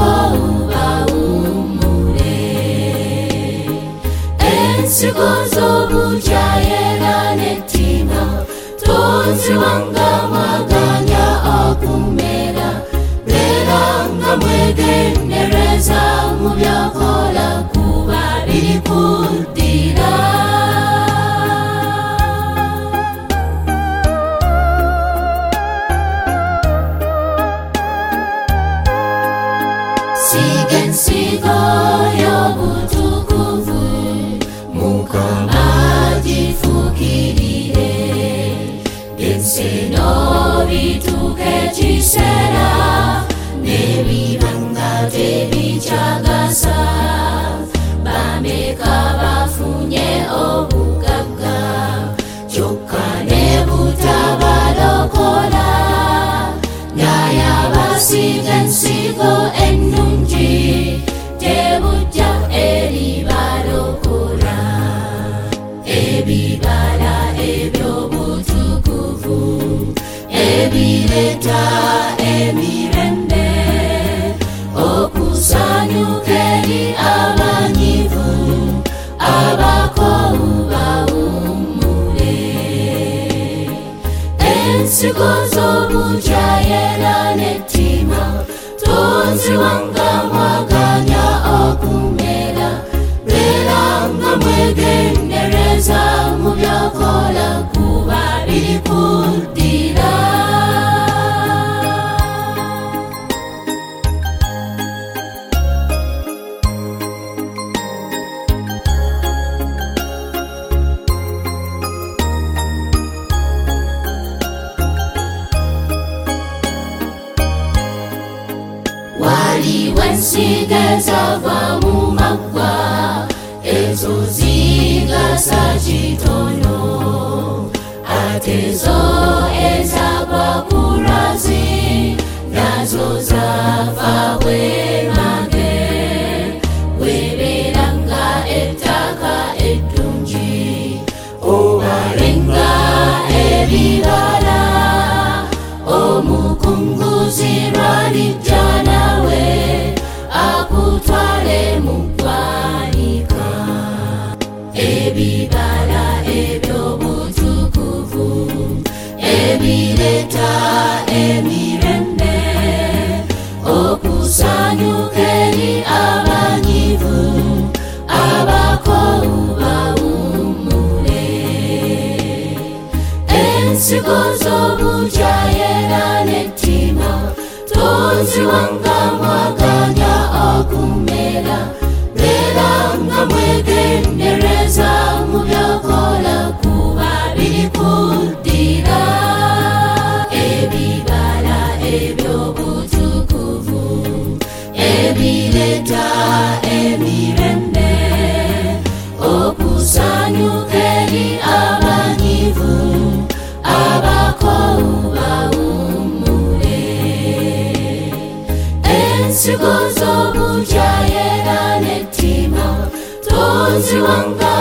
abakobawumule ensigo z'obujayera n'ettima tonzi wanga maganya akumera bera nga mwegendereza mu byakola kuba biri kuddira Sigensigo y'obutukuvu Mukama gifukirire enseno bituuka ekiseera n'ebibanga tebikyagasa bameka bafunye obugagga kyokka ne butabalokola naye abasiga ensigo ennungi tebujja eribalokola ebibala eby'obutukuvu ebireeta emirembe okusanyuka eri abanyivu abakobawumule ensigo z'obujayera n'ettima tonzi wanga mwaganya okumera bera nga mwegendereza mu byakola kuba biri kuddira waliwo ensigo ezava mu maggwa ezo zigasa kitono ate zo ezagwa ku lwazi nazo zafa bwemage webeera nga ettaka eddungi obalenga ebibala omukunguzi lwalijja nawe akutwale mu ggwanika ebibala eby'obutukuvu ebireeta emirembe okusanyuka eri abanyivu abakobawumule ensigo z'obujayera n'ettima tonzi wanga mwaganya akumera bera nga mwegendereza mu byakola kuba biri kuddira ebibala eby'obutukuvu ebireeta emirembe okusanyuka eri abanyivu abakobawumule ensigo z'obujayera n'ettima tonzi wanga